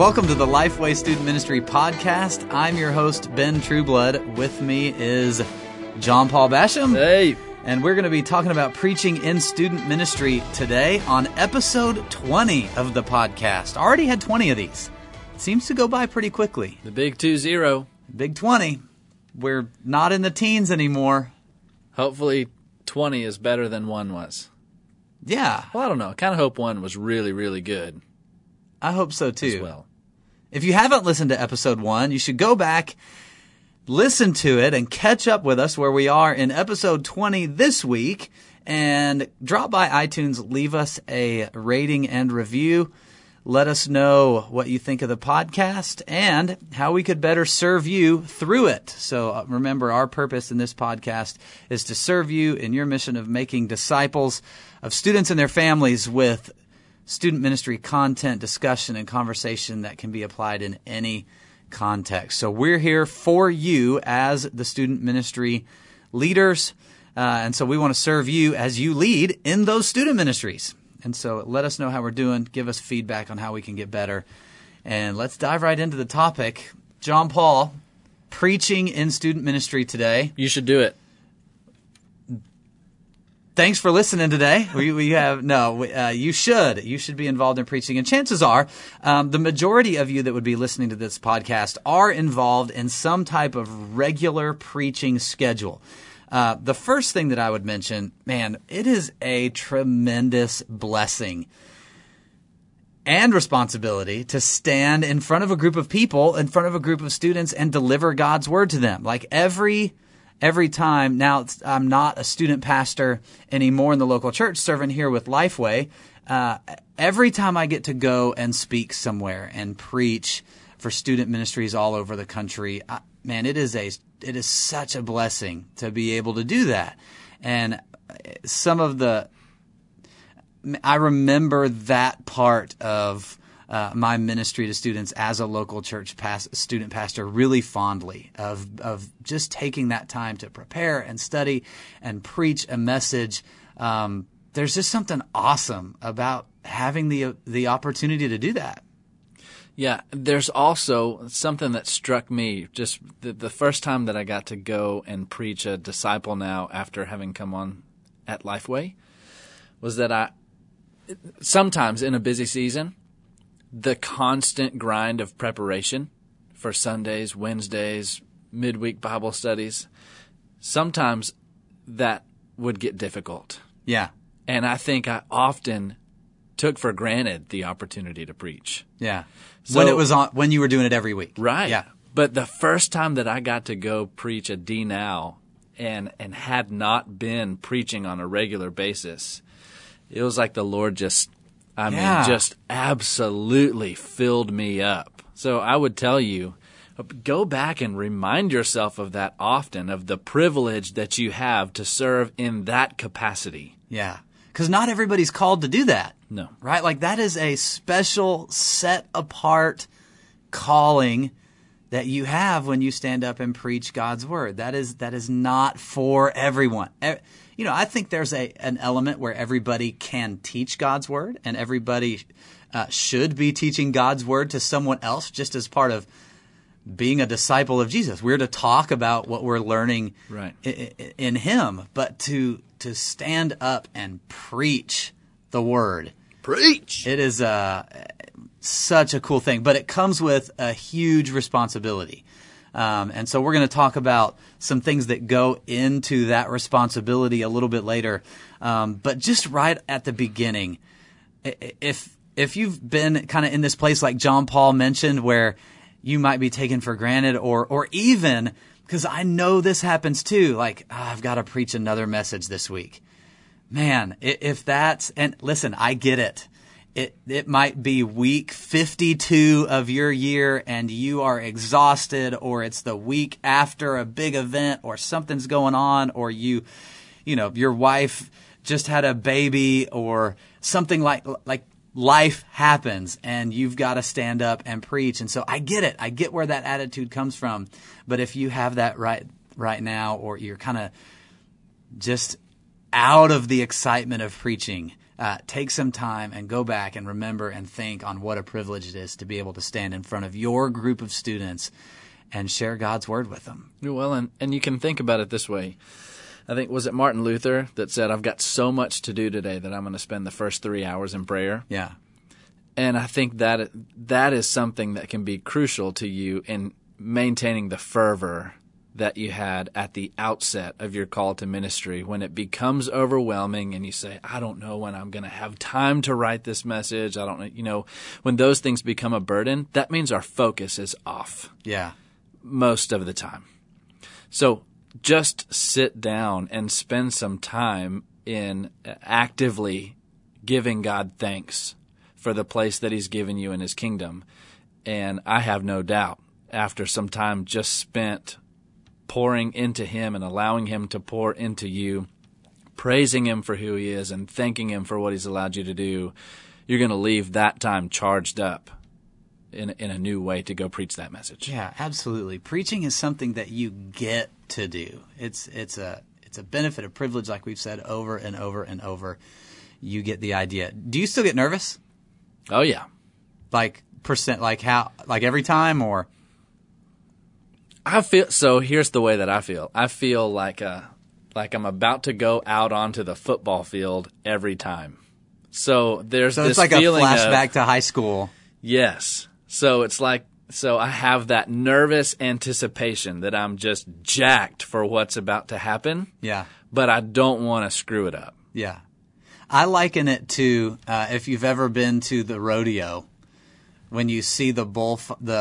Welcome to the Lifeway Student Ministry Podcast. I'm your host, Ben Trueblood. With me is John Paul Basham. Hey. And we're going to be talking about preaching in student ministry today on episode 20 of the podcast. Already had 20 of these. Seems to go by pretty quickly. The big 20. Big 20. We're not in the teens anymore. Hopefully 20 is better than 1 was. Yeah. Well, I don't know. I kind of hope 1 was really, really good. I hope so too. As well. If you haven't listened to episode 1, you should go back, listen to it, and catch up with us where we are in episode 20 this week. And drop by iTunes, leave us a rating and review. Let us know what you think of the podcast and how we could better serve you through it. So remember, our purpose in this podcast is to serve you in your mission of making disciples of students and their families with student ministry content, discussion, and conversation that can be applied in any context. So we're here for you as the student ministry leaders, and so we want to serve you as you lead in those student ministries. And so let us know how we're doing. Give us feedback on how we can get better. And let's dive right into the topic. John Paul, preaching in student ministry today. You should do it. Thanks for listening today. You should. You should be involved in preaching. And chances are, the majority of you that would be listening to this podcast are involved in some type of regular preaching schedule. The first thing that I would mention, man, it is a tremendous blessing and responsibility to stand in front of a group of people, in front of a group of students, and deliver God's word to them. Like every time, now I'm not a student pastor anymore in the local church, serving here with Lifeway. Every time I get to go and speak somewhere and preach for student ministries all over the country, it is such a blessing to be able to do that. And I remember that part of my ministry to students as a local church student pastor really fondly, of just taking that time to prepare and study and preach a message. There's just something awesome about having the opportunity to do that. Yeah, there's also something that struck me just the first time that I got to go and preach a Disciple Now after having come on at Lifeway was that I sometimes in a busy season, the constant grind of preparation for Sundays, Wednesdays, midweek Bible studies, sometimes that would get difficult. Yeah. And I think I often took for granted the opportunity to preach. Yeah. So, when you were doing it every week. Right. Yeah. But the first time that I got to go preach a D Now and had not been preaching on a regular basis, it was like the Lord just absolutely filled me up. So I would tell you, go back and remind yourself of that often, of the privilege that you have to serve in that capacity. Yeah. Because not everybody's called to do that. No. Right? Like that is a special, set apart calling that you have when you stand up and preach God's word. That is not for everyone. I think there's an element where everybody can teach God's word, and everybody should be teaching God's word to someone else, just as part of being a disciple of Jesus. We're to talk about what we're learning in Him, but to stand up and preach the word. Preach! It is such a cool thing, but it comes with a huge responsibility. And so we're going to talk about some things that go into that responsibility a little bit later. But just right at the beginning, if you've been kind of in this place like John Paul mentioned, where you might be taken for granted, or even, because I know this happens too, like, I've got to preach another message this week. Man, if that's, and listen, I get it. It might be week 52 of your year and you are exhausted, or it's the week after a big event, or something's going on, or your wife just had a baby, or something like life happens and you've got to stand up and preach. And so I get it. I get where that attitude comes from. But if you have that right now, or you're kind of just out of the excitement of preaching, take some time and go back and remember and think on what a privilege it is to be able to stand in front of your group of students and share God's word with them. Well, and you can think about it this way. I think, was it Martin Luther that said, I've got so much to do today that I'm going to spend the first 3 hours in prayer? Yeah. And I think that is something that can be crucial to you in maintaining the fervor that you had at the outset of your call to ministry. When it becomes overwhelming and you say, I don't know when I'm going to have time to write this message. I don't know, when those things become a burden, that means our focus is off. Yeah. Most of the time. So just sit down and spend some time in actively giving God thanks for the place that he's given you in his kingdom. And I have no doubt, after some time just spent pouring into him and allowing him to pour into you, praising him for who he is and thanking him for what he's allowed you to do, you're going to leave that time charged up in a new way to go preach that message. Yeah, absolutely. Preaching is something that you get to do. It's a benefit, a privilege, like we've said over and over and over. You get the idea. Do you still get nervous? Oh yeah. Like every time, or? So here's the way that I feel. I feel like I'm about to go out onto the football field every time. So there's this it's like feeling a flashback to high school. Yes. So it's like, I have that nervous anticipation that I'm just jacked for what's about to happen. Yeah. But I don't want to screw it up. Yeah. I liken it to, if you've ever been to the rodeo, when you see the bull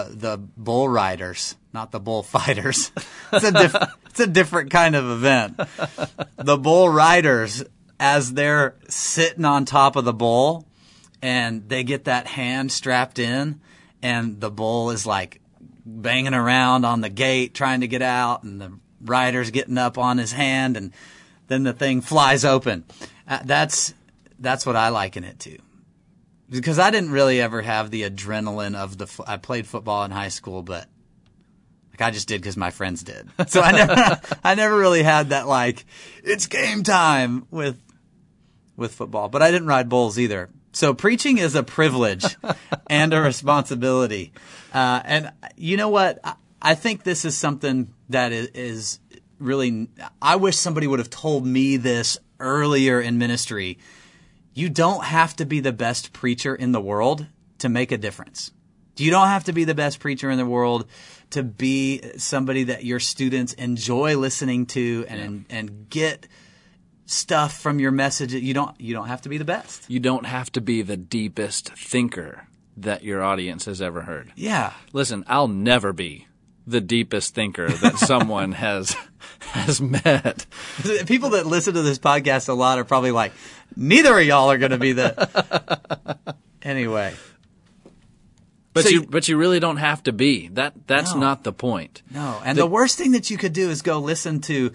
riders, not the bullfighters. It's a different kind of event. The bull riders, as they're sitting on top of the bull, and they get that hand strapped in, and the bull is like banging around on the gate trying to get out, and the rider's getting up on his hand, and then the thing flies open. That's what I liken it to. Because I didn't really ever have the adrenaline of I played football in high school, but I just did because my friends did. So I never really had that it's game time with football. But I didn't ride bulls either. So preaching is a privilege and a responsibility. And you know what? I think this is something that is really, I wish somebody would have told me this earlier in ministry. You don't have to be the best preacher in the world to make a difference. You don't have to be the best preacher in the world to be somebody that your students enjoy listening to and get stuff from your message. You don't have to be the best. You don't have to be the deepest thinker that your audience has ever heard. Yeah. Listen, I'll never be the deepest thinker that someone has met. People that listen to this podcast a lot are probably like, neither of y'all are going to be the anyway. But you really don't have to be. That's not the point. No. And the worst thing that you could do is go listen to,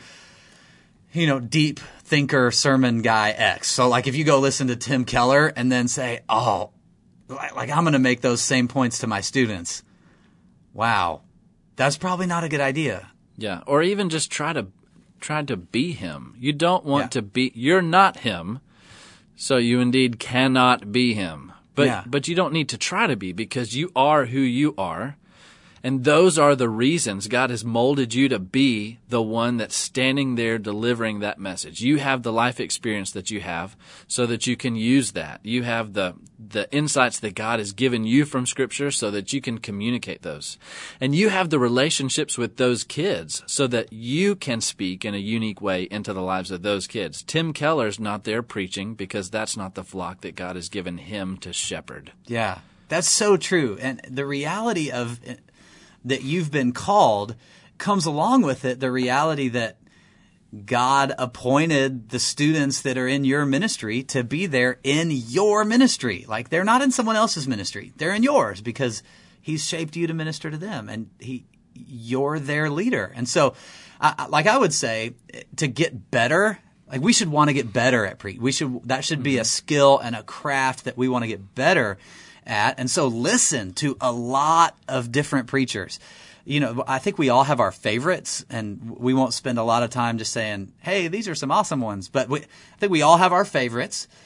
deep thinker sermon guy X. So if you go listen to Tim Keller and then say, I'm going to make those same points to my students. Wow. That's probably not a good idea. Yeah. Or even just try to be him. You don't want to be, you're not him. So you indeed cannot be him. But you don't need to try to be, because you are who you are. And those are the reasons God has molded you to be the one that's standing there delivering that message. You have the life experience that you have so that you can use that. You have the insights that God has given you from Scripture so that you can communicate those. And you have the relationships with those kids so that you can speak in a unique way into the lives of those kids. Tim Keller's not there preaching because that's not the flock that God has given him to shepherd. Yeah, that's so true. And the reality of that you've been called comes along with it, the reality that God appointed the students that are in your ministry to be there in your ministry. They're not in someone else's ministry. They're in yours because he's shaped you to minister to them, and you're their leader. And so, I would say, to get better, we should want to get better at preaching. That should be a skill and a craft that we want to get better at. And so listen to a lot of different preachers. I think we all have our favorites, and we won't spend a lot of time just saying, hey, these are some awesome ones. But I think we all have our favorites.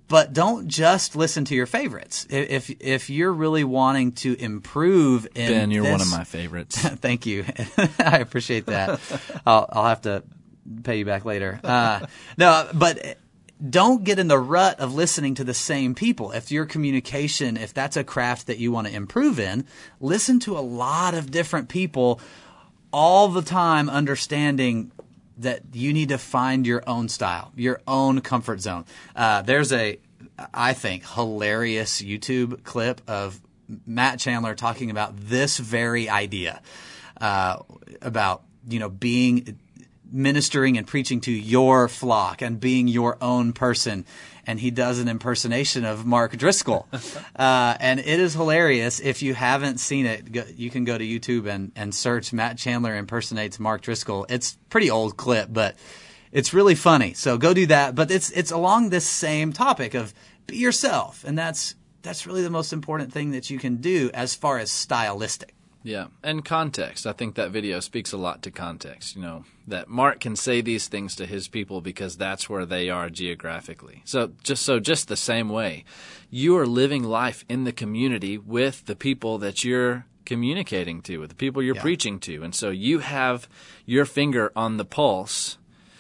But don't just listen to your favorites. If you're really wanting to improve in Ben, you're one of my favorites. Thank you. I appreciate that. I'll have to pay you back later. No, but don't get in the rut of listening to the same people. If your communication, if that's a craft that you want to improve in, listen to a lot of different people all the time, understanding that you need to find your own style, your own comfort zone. There's I think, hilarious YouTube clip of Matt Chandler talking about this very idea, about, ministering and preaching to your flock and being your own person. And he does an impersonation of Mark Driscoll. And it is hilarious. If you haven't seen it, you can go to YouTube and search Matt Chandler impersonates Mark Driscoll. It's a pretty old clip, but it's really funny. So go do that. But it's along this same topic of be yourself. And that's really the most important thing that you can do as far as stylistic. Yeah, and context. I think that video speaks a lot to context, that Mark can say these things to his people because that's where they are geographically. So just the same way, you are living life in the community with the people that you're communicating to, with the people you're preaching to. And so you have your finger on the pulse.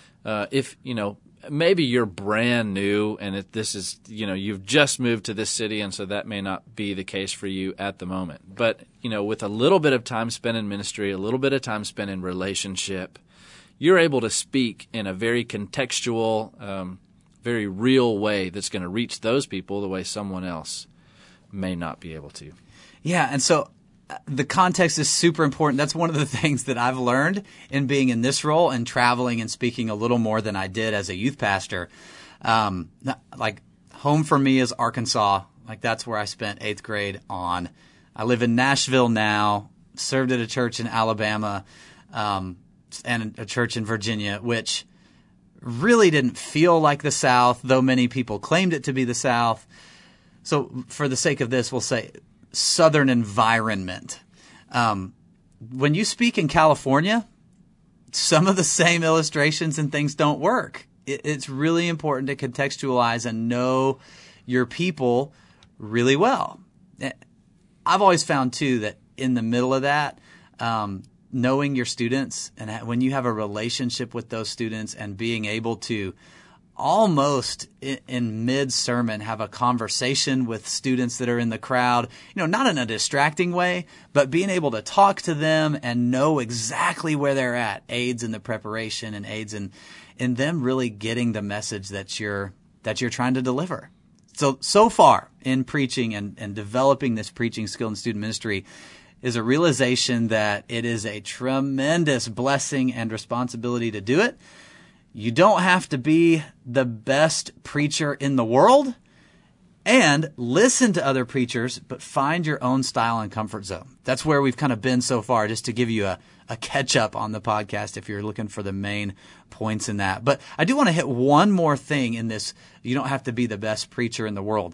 Maybe you're brand new and this is, you've just moved to this city, and so that may not be the case for you at the moment. But, with a little bit of time spent in ministry, a little bit of time spent in relationship, you're able to speak in a very contextual, very real way that's going to reach those people the way someone else may not be able to. Yeah, and so the context is super important. That's one of the things that I've learned in being in this role and traveling and speaking a little more than I did as a youth pastor. Like home for me is Arkansas. Like that's where I spent 8th grade on. I live in Nashville now, served at a church in Alabama, and a church in Virginia, which really didn't feel like the South, though many people claimed it to be the South. So for the sake of this, we'll say Southern environment. When you speak in California, some of the same illustrations and things don't work. It's really important to contextualize and know your people really well. I've always found, too, that in the middle of that, knowing your students and when you have a relationship with those students and being able to almost in mid-sermon have a conversation with students that are in the crowd, not in a distracting way, but being able to talk to them and know exactly where they're at, aids in the preparation and aids in them really getting the message that you're trying to deliver. So far in preaching and developing this preaching skill in student ministry is a realization that it is a tremendous blessing and responsibility to do it. You don't have to be the best preacher in the world, and listen to other preachers, but find your own style and comfort zone. That's where we've kind of been so far, just to give you a catch-up on the podcast if you're looking for the main points in that. But I do want to hit one more thing in this. You don't have to be the best preacher in the world.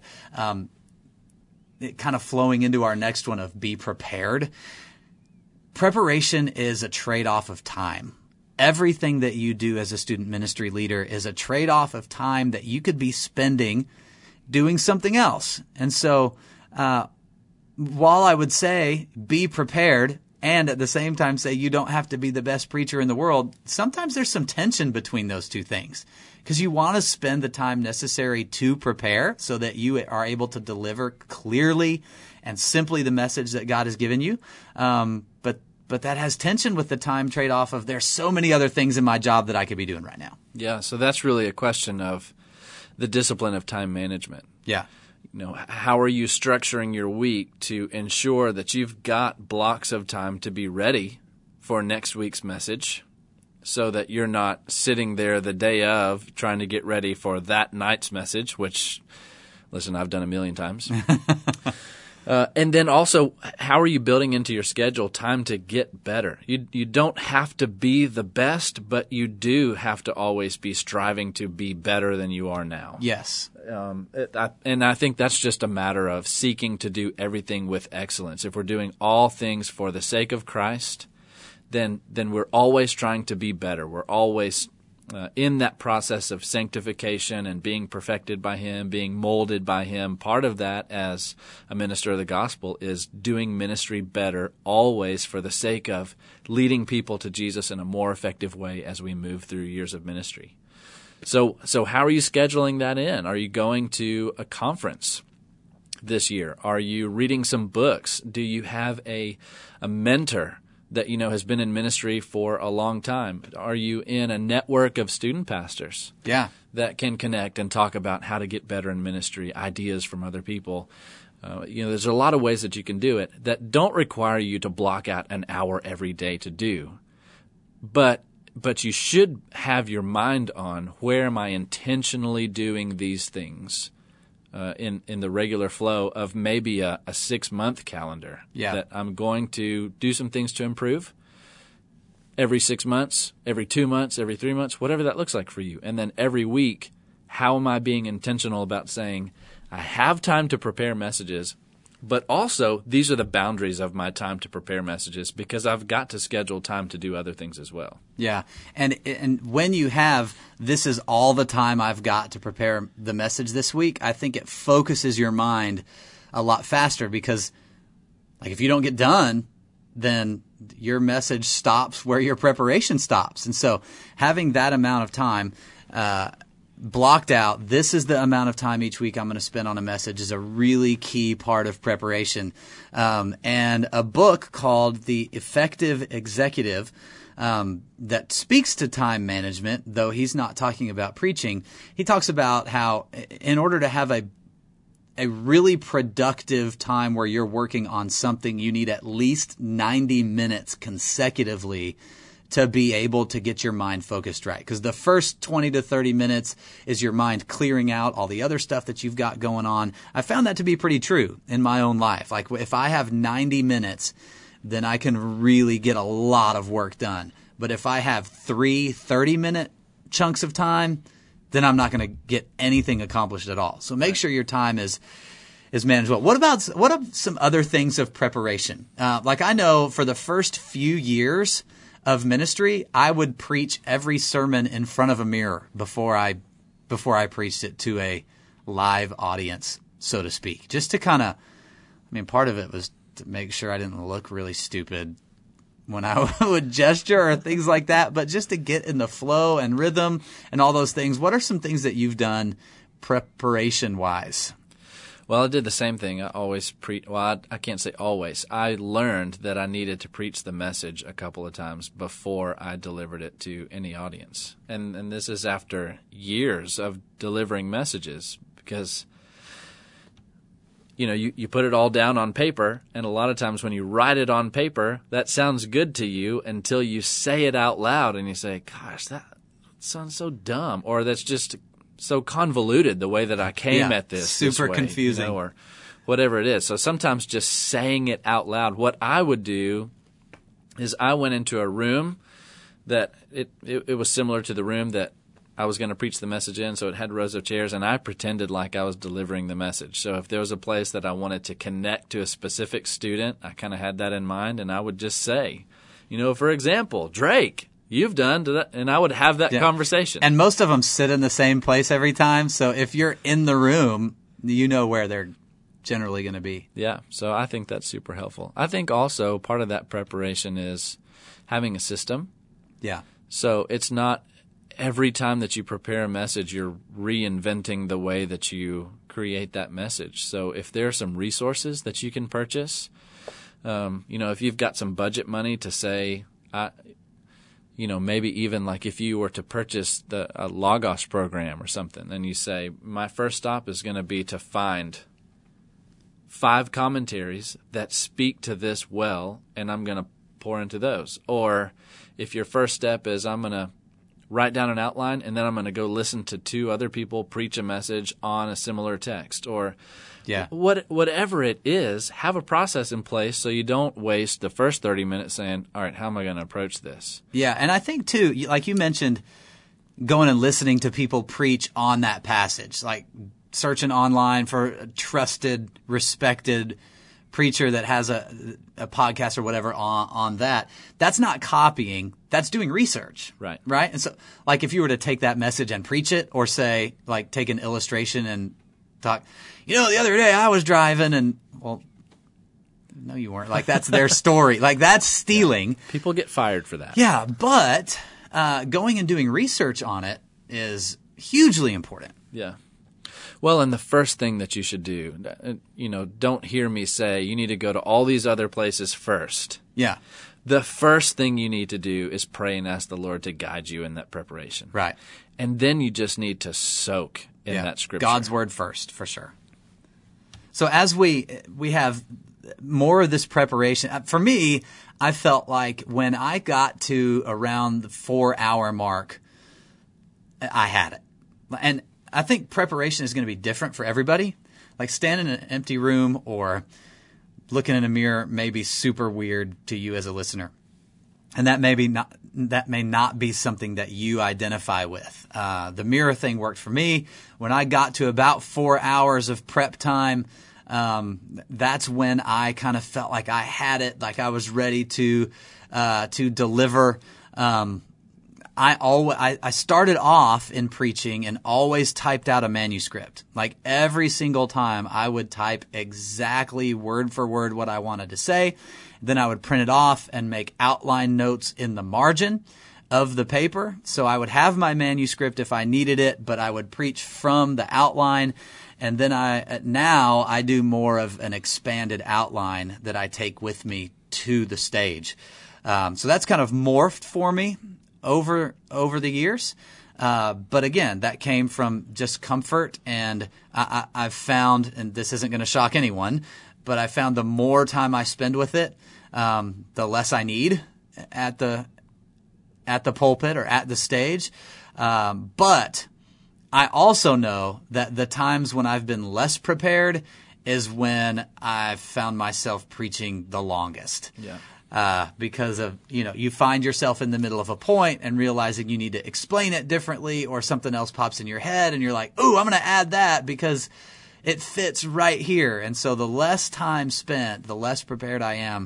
It kind of flowing into our next one of be prepared. Preparation is a trade-off of time. Everything that you do as a student ministry leader is a trade-off of time that you could be spending doing something else. And so while I would say be prepared and at the same time say you don't have to be the best preacher in the world, sometimes there's some tension between those two things because you want to spend the time necessary to prepare so that you are able to deliver clearly and simply the message that God has given you. But that has tension with the time trade-off of there's so many other things in my job that I could be doing right now. Yeah, so that's really a question of the discipline of time management. Yeah. How are you structuring your week to ensure that you've got blocks of time to be ready for next week's message so that you're not sitting there the day of trying to get ready for that night's message, which, listen, I've done a million times. And then also, how are you building into your schedule time to get better? You don't have to be the best, but you do have to always be striving to be better than you are now. Yes. And I think that's just a matter of seeking to do everything with excellence. If we're doing all things for the sake of Christ, then we're always trying to be better. We're always in that process of sanctification and being perfected by Him, being molded by Him, part of that as a minister of the gospel is doing ministry better, always for the sake of leading people to Jesus in a more effective way as we move through years of ministry. So how are you scheduling that in? Are you going to a conference this year? Are you reading some books? Do you have a mentor that has been in ministry for a long time? Are you in a network of student pastors that can connect and talk about how to get better in ministry, ideas from other people? There's a lot of ways that you can do it that don't require you to block out an hour every day to do. But you should have your mind on, where am I intentionally doing these things in the regular flow of maybe a 6-month calendar that I'm going to do some things to improve every 6 months, every 2 months, every 3 months, whatever that looks like for you. And then every week, how am I being intentional about saying, I have time to prepare messages, but also these are the boundaries of my time to prepare messages, because I've got to schedule time to do other things as well. Yeah. And when you have, this is all the time I've got to prepare the message this week, I think it focuses your mind a lot faster, because if you don't get done, then your message stops where your preparation stops. And so having that amount of time blocked out, this is the amount of time each week I'm going to spend on a message, is a really key part of preparation. And a book called The Effective Executive that speaks to time management, though he's not talking about preaching. He talks about how in order to have a really productive time where you're working on something, you need at least 90 minutes consecutively to be able to get your mind focused right. Because the first 20 to 30 minutes is your mind clearing out all the other stuff that you've got going on. I found that to be pretty true in my own life. Like if I have 90 minutes, then I can really get a lot of work done. But if I have 3 30-minute chunks of time, then I'm not going to get anything accomplished at all. So make sure your time is managed well. What are some other things of preparation? I know for the first few years of ministry, I would preach every sermon in front of a mirror before I preached it to a live audience, so to speak. Just to kind of, part of it was to make sure I didn't look really stupid when I would gesture or things like that, but just to get in the flow and rhythm and all those things. What are some things that you've done preparation-wise? Well, I did the same thing. I always preach. Well, I can't say always. I learned that I needed to preach the message a couple of times before I delivered it to any audience. And this is after years of delivering messages, because you put it all down on paper, and a lot of times when you write it on paper, that sounds good to you until you say it out loud and you say, gosh, that sounds so dumb, or that's just so convoluted the way that I came at this. Super this way, confusing. Or whatever it is. So sometimes just saying it out loud. What I would do is I went into a room that it was similar to the room that I was going to preach the message in, so it had rows of chairs, and I pretended like I was delivering the message. So if there was a place that I wanted to connect to a specific student, I kind of had that in mind, and I would just say, for example, Drake, you've done that, and I would have that conversation. And most of them sit in the same place every time, so if you're in the room, you know where they're generally going to be. Yeah, so I think that's super helpful. I think also part of that preparation is having a system. Yeah. So it's not every time that you prepare a message, you're reinventing the way that you create that message. So if there are some resources that you can purchase, if you've got some budget money to say, maybe even like if you were to purchase a Logos program or something, and you say, my first stop is going to be to find 5 commentaries that speak to this well, and I'm going to pour into those. Or if your first step is, I'm going to write down an outline, and then I'm going to go listen to 2 other people preach a message on a similar text. Or whatever it is, have a process in place so you don't waste the first 30 minutes saying, all right, how am I going to approach this? Yeah, and I think, too, like you mentioned, going and listening to people preach on that passage, like searching online for trusted, respected preacher that has a podcast or whatever on that, that's not copying. That's doing research. Right. Right. And so, like, if you were to take that message and preach it, or say, like, take an illustration and talk, the other day I was driving and, well, no, you weren't. Like, that's their story. Like, that's stealing. Yeah. People get fired for that. Yeah. But going and doing research on it is hugely important. Yeah. Well, and the first thing that you should do, don't hear me say you need to go to all these other places first. Yeah. The first thing you need to do is pray and ask the Lord to guide you in that preparation. Right. And then you just need to soak in that scripture. God's word first, for sure. So as we have more of this preparation, for me, I felt like when I got to around the 4-hour mark, I had it. And I think preparation is going to be different for everybody. Like, standing in an empty room or looking in a mirror may be super weird to you as a listener. And that may not be something that you identify with. The mirror thing worked for me. When I got to about 4 hours of prep time, that's when I kind of felt like I had it, like I was ready to deliver. I started off in preaching and always typed out a manuscript. Like, every single time I would type exactly word for word what I wanted to say. Then I would print it off and make outline notes in the margin of the paper. So I would have my manuscript if I needed it, but I would preach from the outline. And then now I do more of an expanded outline that I take with me to the stage. So that's kind of morphed for me over the years. But again, that came from just comfort. And I've found, and this isn't going to shock anyone, but I found the more time I spend with it, the less I need at the pulpit or at the stage. But I also know that the times when I've been less prepared is when I've found myself preaching the longest. Yeah. Because of, you find yourself in the middle of a point and realizing you need to explain it differently, or something else pops in your head and you're like, ooh, I'm going to add that because it fits right here. And so the less time spent, the less prepared I am.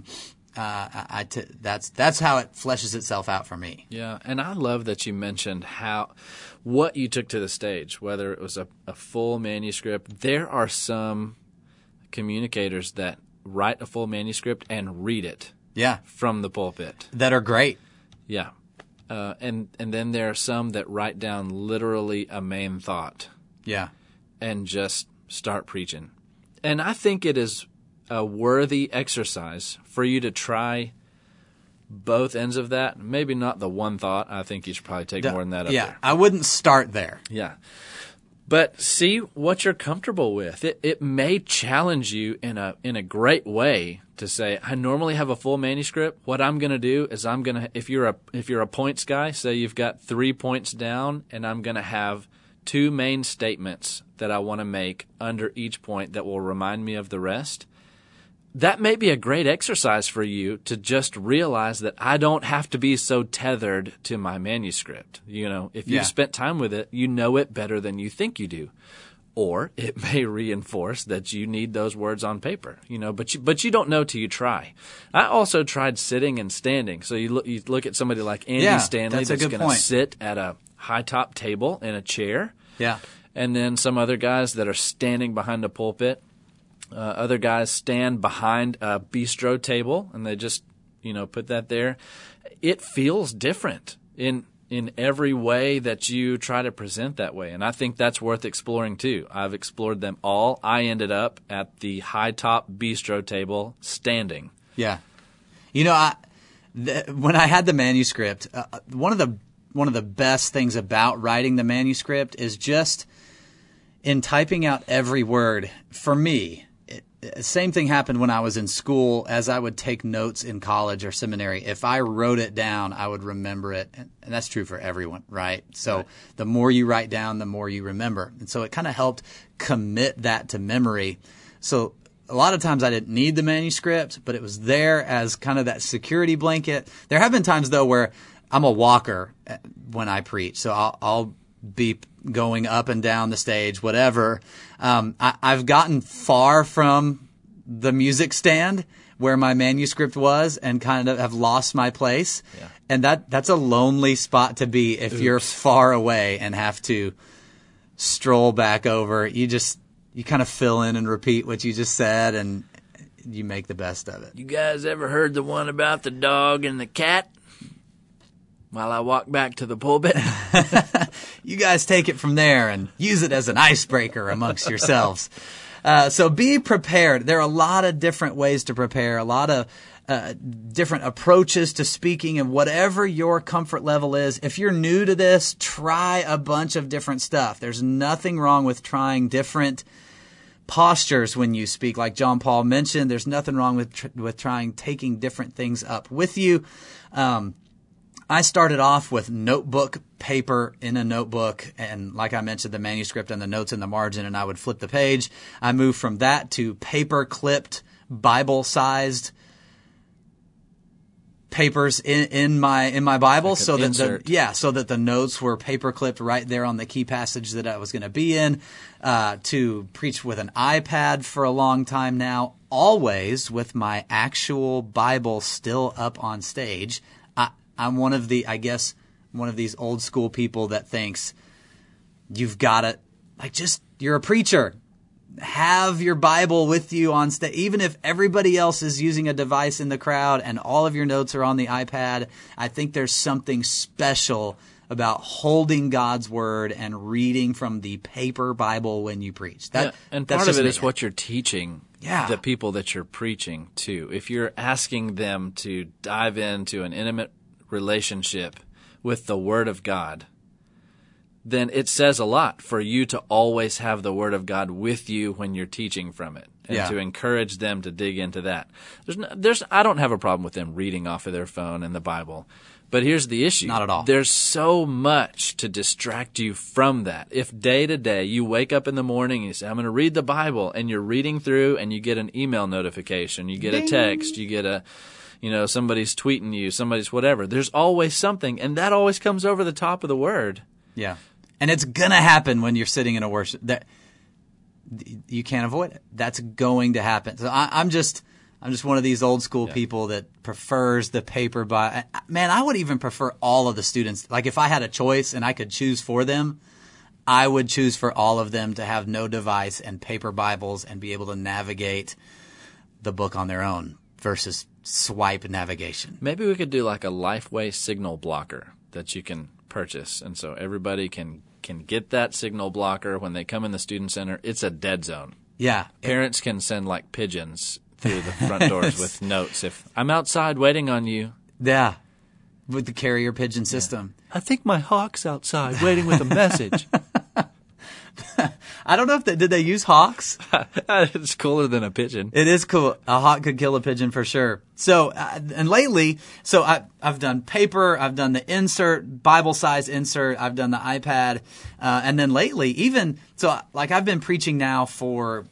That's how it fleshes itself out for me. Yeah. And I love that you mentioned what you took to the stage, whether it was a full manuscript. There are some communicators that write a full manuscript and read it. Yeah. From the pulpit. That are great. Yeah. And then there are some that write down literally a main thought. Yeah. And just start preaching. And I think it is a worthy exercise for you to try both ends of that. Maybe not the one thought. I think you should probably take more than that up there. Yeah, I wouldn't start there. Yeah. But see what you're comfortable with. It may challenge you in a great way to say, I normally have a full manuscript. What I'm going to do is if you're a points guy, say you've got 3 points down, and I'm going to have 2 main statements that I want to make under each point that will remind me of the rest. That may be a great exercise for you to just realize that I don't have to be so tethered to my manuscript. If you've spent time with it, you know it better than you think you do. Or it may reinforce that you need those words on paper, but you don't know till you try. I also tried sitting and standing. So you look at somebody like Andy Stanley that's going to sit at a high top table in a chair. Yeah. And then some other guys that are standing behind a pulpit. Other guys stand behind a bistro table and they just, put that there. It feels different in every way that you try to present that way. And I think that's worth exploring too. I've explored them all. I ended up at the high top bistro table standing. Yeah. When I had the manuscript, one of the best things about writing the manuscript is just in typing out every word. For me, same thing happened when I was in school. As I would take notes in college or seminary, if I wrote it down, I would remember it. And that's true for everyone, right? So The more you write down, the more you remember. And so it kind of helped commit that to memory. So a lot of times I didn't need the manuscript, but it was there as kind of that security blanket. There have been times, though, where I'm a walker when I preach. So I'll be going up and down the stage, whatever. I've gotten far from the music stand where my manuscript was and kind of have lost my place. Yeah. And that's a lonely spot to be if you're far away and have to stroll back over. You kind of fill in and repeat what you just said, and you make the best of it. You guys ever heard the one about the dog and the cat? While I walk back to the pulpit. You guys take it from there and use it as an icebreaker amongst yourselves. So be prepared. There are a lot of different ways to prepare, a lot of different approaches to speaking, and whatever your comfort level is. If you're new to this, try a bunch of different stuff. There's nothing wrong with trying different postures when you speak. Like John Paul mentioned, there's nothing wrong with trying taking different things up with you. I started off with notebook paper in a notebook, and like I mentioned, the manuscript and the notes in the margin, and I would flip the page. I moved from that to paper-clipped, Bible-sized papers in my Bible, like so that the notes were paper-clipped right there on the key passage that I was going to be in. To preach with an iPad for a long time now, always with my actual Bible still up on stage. I'm one of these old school people that thinks you've got to, you're a preacher. Have your Bible with you on stage. Even if everybody else is using a device in the crowd and all of your notes are on the iPad, I think there's something special about holding God's Word and reading from the paper Bible when you preach. And part of it is what you're teaching Yeah. the people that you're preaching to. If you're asking them to dive into an intimate relationship with the Word of God, then it says a lot for you to always have the Word of God with you when you're teaching from it, and to encourage them to dig into that. I don't have a problem with them reading off of their phone and the Bible, but here's the issue. Not at all. There's so much to distract you from that. If day to day you wake up in the morning and you say, I'm going to read the Bible, and you're reading through and you get an email notification, you get a text, you get somebody's tweeting you, somebody's whatever. There's always something, and that always comes over the top of the Word. Yeah. And it's going to happen when you're sitting in a worship. That you can't avoid it. That's going to happen. So I'm just one of these old school people that prefers the paper Man, I would even prefer all of the students. Like if I had a choice and I could choose for them, I would choose for all of them to have no device and paper Bibles and be able to navigate the book on their own versus swipe navigation. Maybe we could do like a Lifeway signal blocker that you can purchase, and so everybody can get that signal blocker when they come in the student center. It's a dead zone. Yeah. Parents can send like pigeons through the front doors with notes. If I'm outside waiting on you. Yeah. With the carrier pigeon system. I think my hawk's outside waiting with a message. I don't know did they use hawks? It's cooler than a pigeon. It is cool. A hawk could kill a pigeon for sure. So, and lately, I've done paper, I've done the insert, Bible size insert, I've done the iPad, and then lately, I've been preaching now for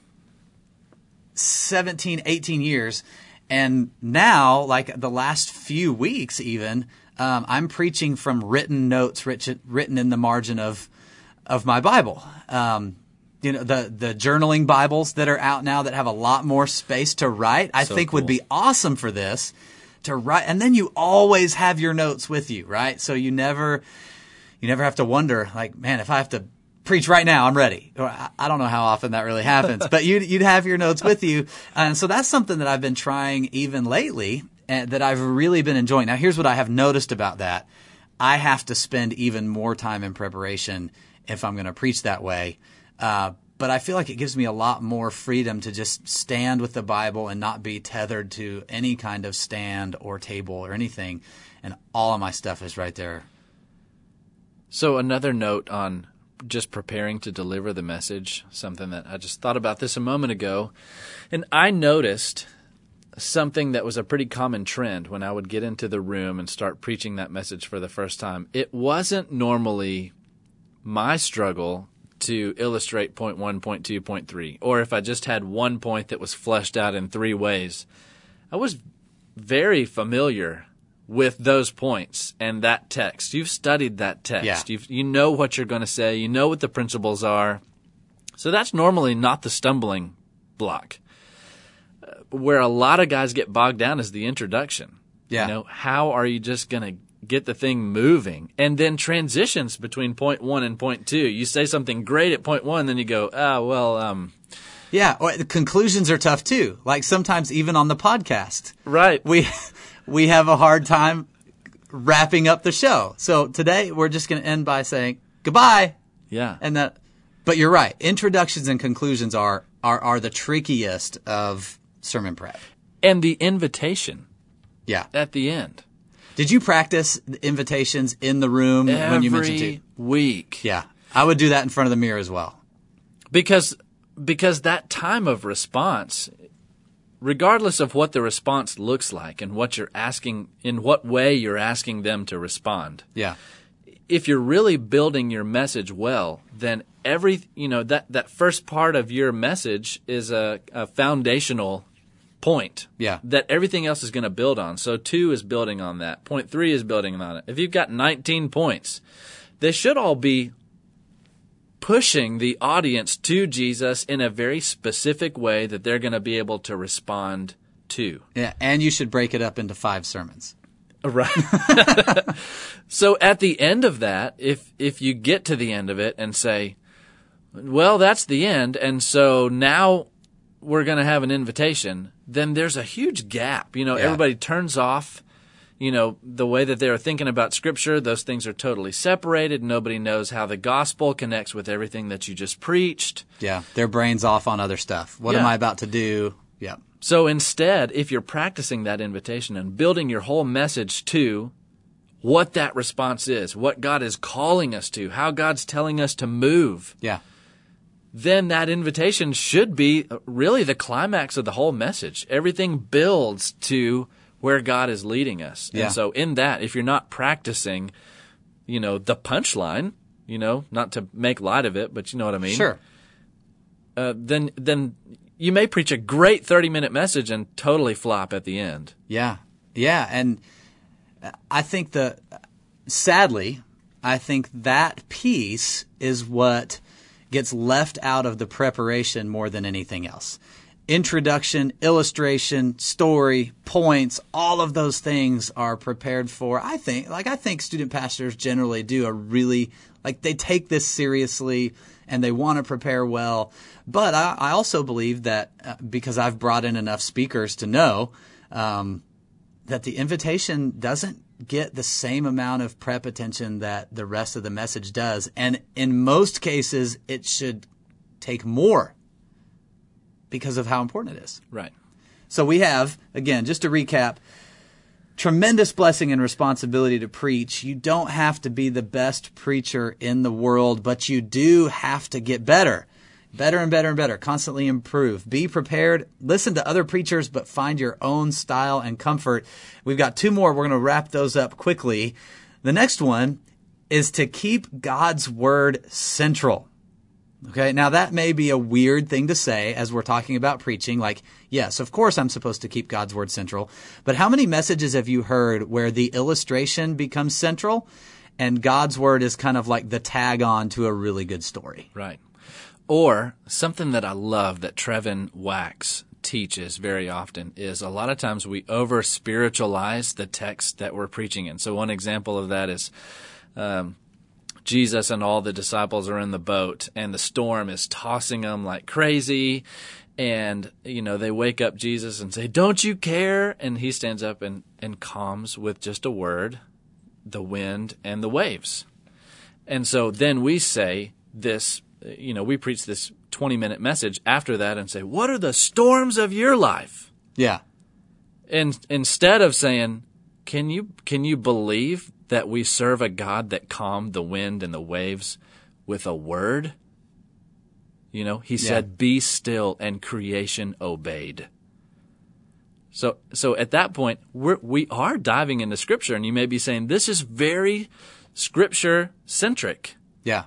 17, 18 years, and now, like the last few weeks even, I'm preaching from written notes written in the margin of my Bible. The journaling Bibles that are out now that have a lot more space to write, I think would be awesome for this to write. And then you always have your notes with you, right? So you never have to wonder, like, man, if I have to preach right now, I'm ready. Or I don't know how often that really happens, but you'd have your notes with you. And so that's something that I've been trying even lately and that I've really been enjoying. Now, here's what I have noticed about that. I have to spend even more time in preparation if I'm going to preach that way. But I feel like it gives me a lot more freedom to just stand with the Bible and not be tethered to any kind of stand or table or anything. And all of my stuff is right there. So another note on just preparing to deliver the message, something that I just thought about this a moment ago. And I noticed something that was a pretty common trend when I would get into the room and start preaching that message for the first time. It wasn't normally my struggle to illustrate point 1, point 2, point 3, or if I just had one point that was fleshed out in 3 ways. I was very familiar with those points and that text. You've studied that text. Yeah. You know what you're going to say. You know what the principles are. So that's normally not the stumbling block. where a lot of guys get bogged down is the introduction. Yeah. You know, how are you just going to get the thing moving? And then transitions between point one and point two. You say something great at point one, then you go, Yeah, or the conclusions are tough too. Like sometimes even on the podcast. right. We have a hard time wrapping up the show. So today we're just going to end by saying goodbye. Yeah. But you're right. Introductions and conclusions are the trickiest of sermon prep. And the invitation Yeah. at the end. Did you practice the invitations in the room when you mentioned it? Every week. Yeah. I would do that in front of the mirror as well. Because that time of response, regardless of what the response looks like and what you're asking, in what way you're asking them to respond, Yeah. if you're really building your message well, then that first part of your message is a foundational point. Yeah. That everything else is going to build on. So 2 is building on that. Point 3 is building on it. If you've got 19 points, they should all be pushing the audience to Jesus in a very specific way that they're going to be able to respond to. Yeah. And you should break it up into 5 sermons. Right. So at the end of that, if you get to the end of it and say, well, that's the end, and so now we're going to have an invitation, then there's a huge gap. You know, Yeah. Everybody turns off, the way that they're thinking about Scripture. Those things are totally separated. Nobody knows how the gospel connects with everything that you just preached. Yeah. Their brain's off on other stuff. What Yeah. am I about to do? Yeah. So instead, if you're practicing that invitation and building your whole message to what that response is, what God is calling us to, how God's telling us to move, Yeah. then that invitation should be really the climax of the whole message. Everything builds to where God is leading us. Yeah. And so in that, if you're not practicing, the punchline, not to make light of it, but you know what I mean? Sure. Then you may preach a great 30-minute message and totally flop at the end. Yeah. Yeah. And I think sadly, I think that piece is what gets left out of the preparation more than anything else. Introduction, illustration, story, points, all of those things are prepared for. I think student pastors generally do they take this seriously and they want to prepare well. But I also believe that because I've brought in enough speakers to know that the invitation doesn't get the same amount of prep attention that the rest of the message does. And in most cases, it should take more because of how important it is. Right. So we have, again, just to recap, tremendous blessing and responsibility to preach. You don't have to be the best preacher in the world, but you do have to get better. Better and better and better. Constantly improve. Be prepared. Listen to other preachers, but find your own style and comfort. We've got 2 more. We're going to wrap those up quickly. The next one is to keep God's Word central. Okay, now that may be a weird thing to say as we're talking about preaching. Like, yes, of course I'm supposed to keep God's Word central. But how many messages have you heard where the illustration becomes central and God's Word is kind of like the tag on to a really good story? Right. Or something that I love that Trevin Wax teaches very often is a lot of times we over-spiritualize the text that we're preaching in. So one example of that is Jesus and all the disciples are in the boat and the storm is tossing them like crazy. And, they wake up Jesus and say, "Don't you care?" And he stands up and calms with just a word, the wind and the waves. And so then we say this, we preach this 20-minute message after that and say, "What are the storms of your life?" Yeah. And instead of saying, can you believe that we serve a God that calmed the wind and the waves with a word? He said, "Be still," and creation obeyed. So at that point, we are diving into Scripture, and you may be saying, this is very Scripture-centric. Yeah.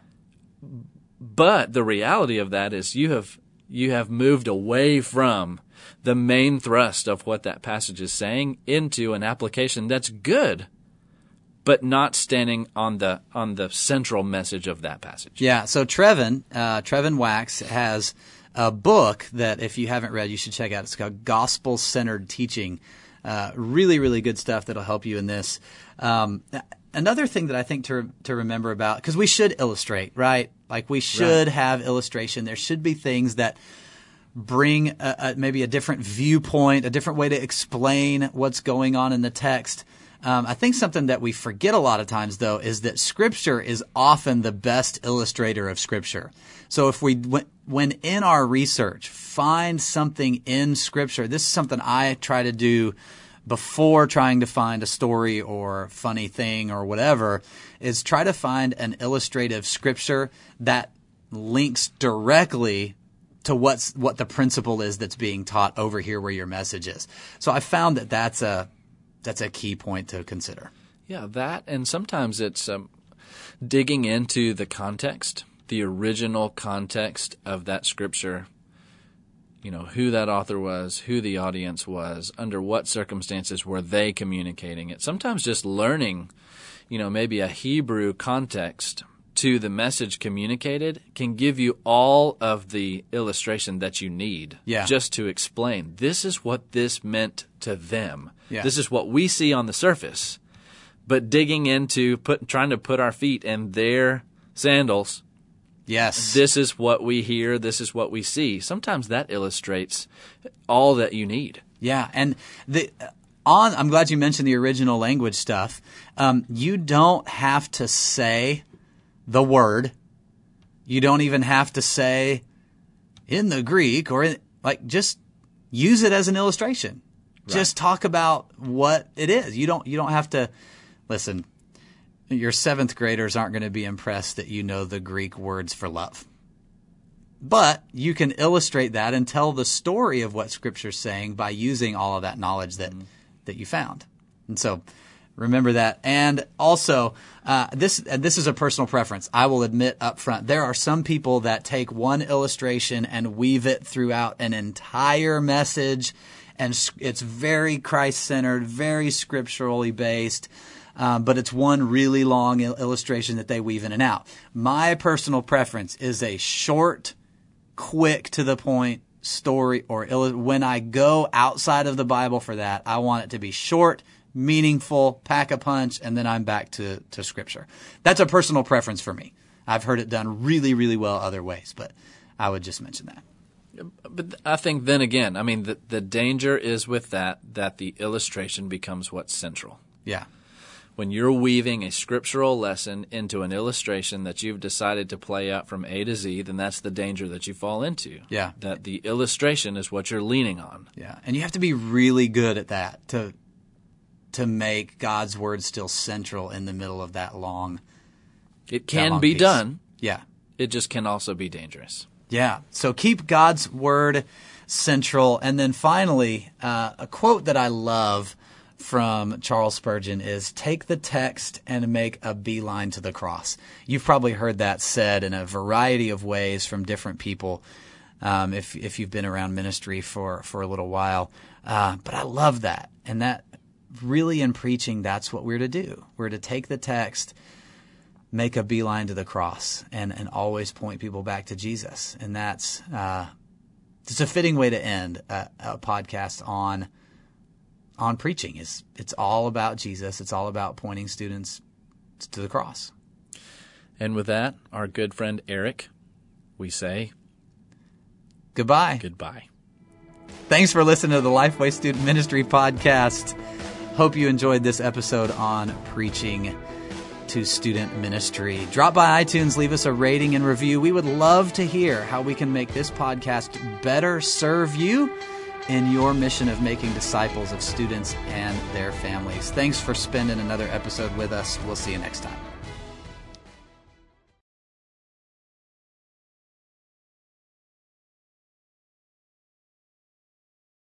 But the reality of that is you have moved away from the main thrust of what that passage is saying into an application that's good, but not standing on the central message of that passage. Yeah. So Trevin Wax has a book that if you haven't read, you should check out. It's called Gospel-Centered Teaching. Really, really good stuff that'll help you in this. Another thing that I think to remember about, because we should illustrate, right? Like we should have illustration. There should be things that bring maybe a different viewpoint, a different way to explain what's going on in the text. I think something that we forget a lot of times, though, is that Scripture is often the best illustrator of Scripture. So if we, when in our research, find something in Scripture, this is something I try to do before trying to find a story or funny thing or whatever, is try to find an illustrative Scripture that links directly to what the principle is that's being taught over here where your message is. So I found that that's a key point to consider. Yeah, that, and sometimes it's digging into the context, the original context of that Scripture, who that author was, who the audience was, under what circumstances were they communicating it. Sometimes just learning, maybe a Hebrew context to the message communicated can give you all of the illustration that you need just to explain. This is what this meant to them. Yeah. This is what we see on the surface. But digging into trying to put our feet in their sandals. Yes. This is what we hear. This is what we see. Sometimes that illustrates all that you need. Yeah. And I'm glad you mentioned the original language stuff. You don't have to say the word. You don't even have to say in the Greek just use it as an illustration. Right. Just talk about what it is. You don't have to listen. Your 7th graders aren't going to be impressed that you know the Greek words for love. But you can illustrate that and tell the story of what Scripture's saying by using all of that knowledge that you found. And so remember that. And also, this is a personal preference. I will admit up front, there are some people that take one illustration and weave it throughout an entire message, and it's very Christ-centered, very scripturally based. But it's one really long illustration that they weave in and out. My personal preference is a short, quick, to the point story. When I go outside of the Bible for that, I want it to be short, meaningful, pack a punch, and then I'm back to Scripture. That's a personal preference for me. I've heard it done really, really well other ways, but I would just mention that. But I think then again, the danger is with that the illustration becomes what's central. Yeah. When you're weaving a scriptural lesson into an illustration that you've decided to play out from A to Z, then that's the danger that you fall into. Yeah. That the illustration is what you're leaning on. Yeah. And you have to be really good at that to make God's word still central in the middle of that long. It can be done. Yeah. It just can also be dangerous. Yeah. So keep God's word central. And then finally, a quote that I love from Charles Spurgeon is, take the text and make a beeline to the cross. You've probably heard that said in a variety of ways from different people, if you've been around ministry for a little while. But I love that. And that really in preaching, that's what we're to do. We're to take the text, make a beeline to the cross, and always point people back to Jesus. And that's it's a fitting way to end a podcast on preaching. It's all about Jesus. It's all about pointing students to the cross. And with that, our good friend Eric, we say goodbye. Goodbye. Thanks for listening to the Lifeway Student Ministry Podcast. Hope you enjoyed this episode on preaching to student ministry. Drop by iTunes, leave us a rating and review. We would love to hear how we can make this podcast better serve you in your mission of making disciples of students and their families. Thanks for spending another episode with us. We'll see you next time.